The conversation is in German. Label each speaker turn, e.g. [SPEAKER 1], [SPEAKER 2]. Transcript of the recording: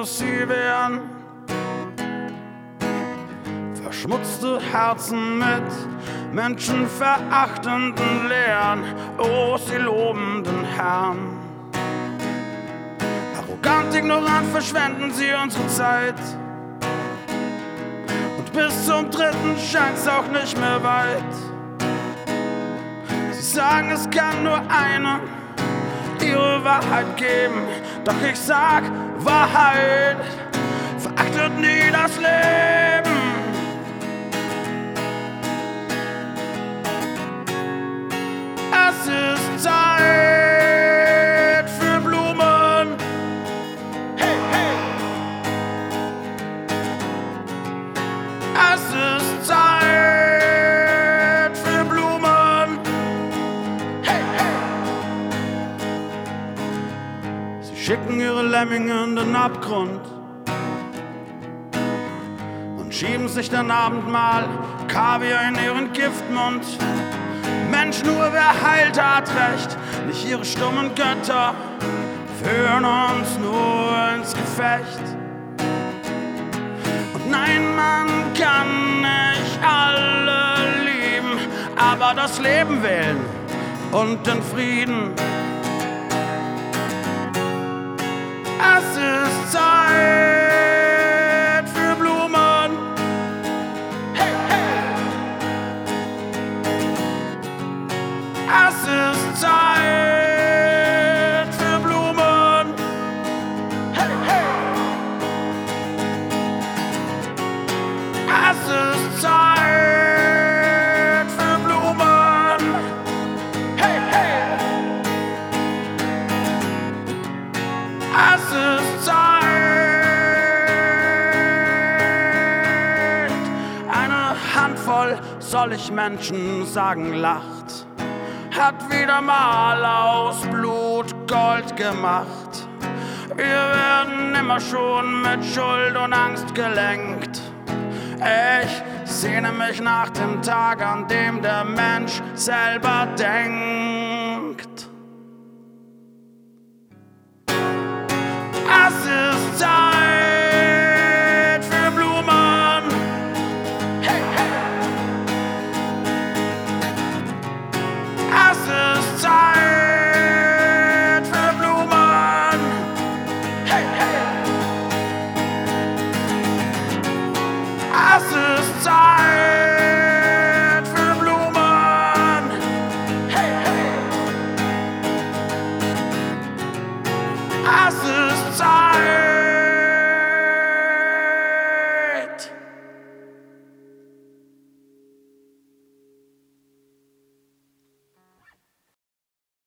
[SPEAKER 1] es sie wären. Verschmutzte Herzen mit menschenverachtenden Lehren, oh, sie loben den Herrn. Arrogant, ignorant verschwenden sie unsere Zeit. Und bis zum dritten scheint's auch nicht mehr weit. Sie sagen, es kann nur eine ihre Wahrheit geben. Doch ich sag, Wahrheit verachtet nie das Leben. Es ist Zeit für Blumen. Hey, hey. Es ist Zeit für Blumen. Hey, hey. Sie schicken ihre Lemminge in den Abgrund und schieben sich dann Abendmahl Kaviar in ihren Giftmund. Mensch, nur wer heilt, hat recht, nicht ihre stummen Götter führen uns nur ins Gefecht. Und nein, man kann nicht alle lieben, aber das Leben wählen und den Frieden. Es ist Zeit für Blumen. Hey, hey. Es ist Zeit für Blumen. Hey, hey. Es ist Zeit für Blumen. Hey, hey. Es ist Zeit. Eine Handvoll, soll ich Menschen sagen, lacht. Hat wieder mal aus Blut Gold gemacht. Wir werden immer schon mit Schuld und Angst gelenkt. Ich sehne mich nach dem Tag, an dem der Mensch selber denkt. Es ist Zeit für Blumen. Hey, hey. Es ist Zeit für Blumen. Hey, hey. Es ist Zeit für Blumen. Hey, hey. Es ist Zeit.